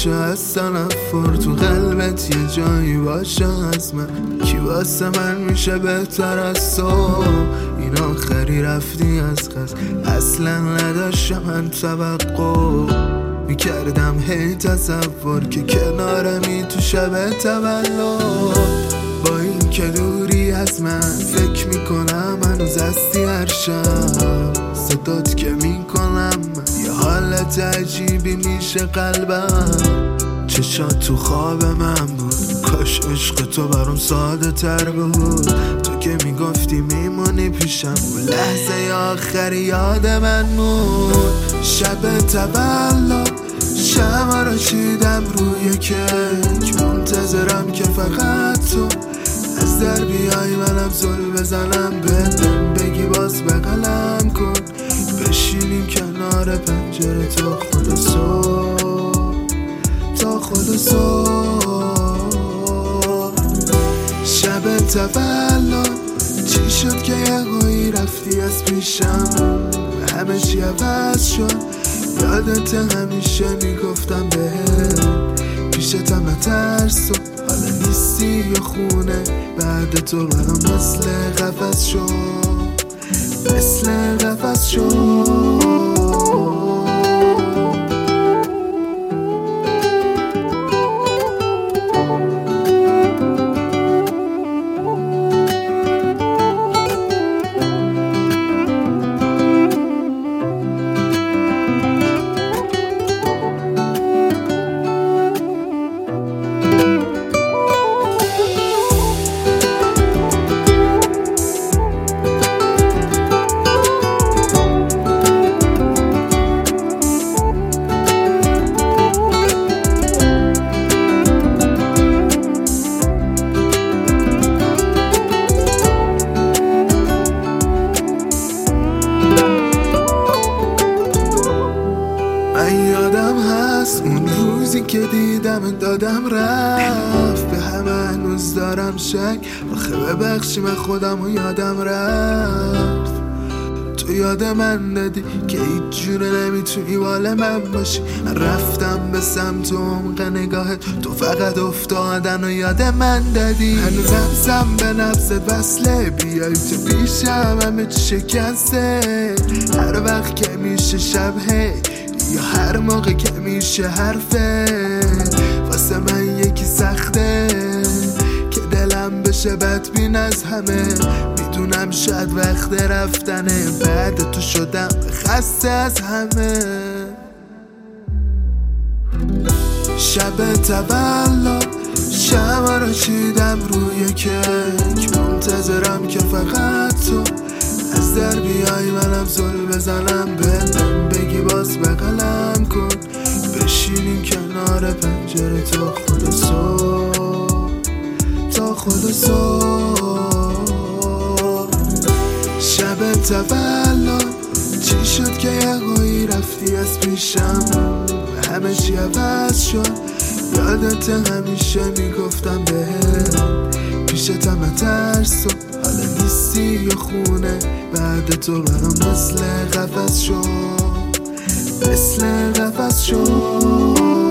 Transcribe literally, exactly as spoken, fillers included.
باشه از تنفر، تو قلبت یه جایی باشه از من. کی واسه من میشه بهتر از تو؟ این آخری رفتی از قصد، اصلا نداشتم من توقع. میکردم هی تصور که کنارمی تو شب تولد. با این که دوری از من فکر میکنم هنوز هستی هر شب. صدات که میکنم یه حالت عجیبی میشه قلبم. چشات تو خواب من بود، کاش عشق تو برام ساده تر بود. تو که میگفتی میمونی پیشم، اون لحظه آخری یاد من بود. شب تولد شمع رو چیدم روی کیک، منتظرم که فقط تو از در بیای منم زل بزنم بدم، بگی باز بغلم کن، بشینیم کنار پنجره تا خود صبح، تا خود صبح. شب تولد چی شد که یه قایی رفتی از پیشم؟ همه چی عوض شد، یادت همیشه میگفتم بهت پیشتم نترس. حالا نیستی یا خونه، بعد تو برام مثل قفس شد، مثل قفس شد. یادم هست اون روزی که دیدم دادم رفت، به همه هنوز دارم شک، آخه ببخشی من خودم و یادم رفت. تو یاد من دادی که هیچ جوره نمیتونی بال من باشی. من رفتم به سمت عمق نگاهت، تو فقط افتادن و یاد من دادی. هنوز نفسم به نفست وصله، بیای تو پیشم همه چی شکسته. هر وقت که میشه شب هی یا هر موقع که میشه حرفه، واسه من یکی سخته که دلم بشه بدبین از همه. میدونم شاید وقت رفتنه، بعد تو شدم خسته از همه. شب تولد شمع رو چیدم روی کیک، منتظرم که فقط تو از در بیای منم زل بزنم بدم، بگی باز بغلم کن، بشینیم کنار پنجره تا خود صبح، تا خود صبح. شب تولد چی شد که یه قایی رفتی از پیشم؟ همه چی عوض شد، یادت همیشه میگفتم بهت پیشتم نترس. حالا نیستی یا خونه، بعد تو برام مثل قفس شد، مثل قفس شد.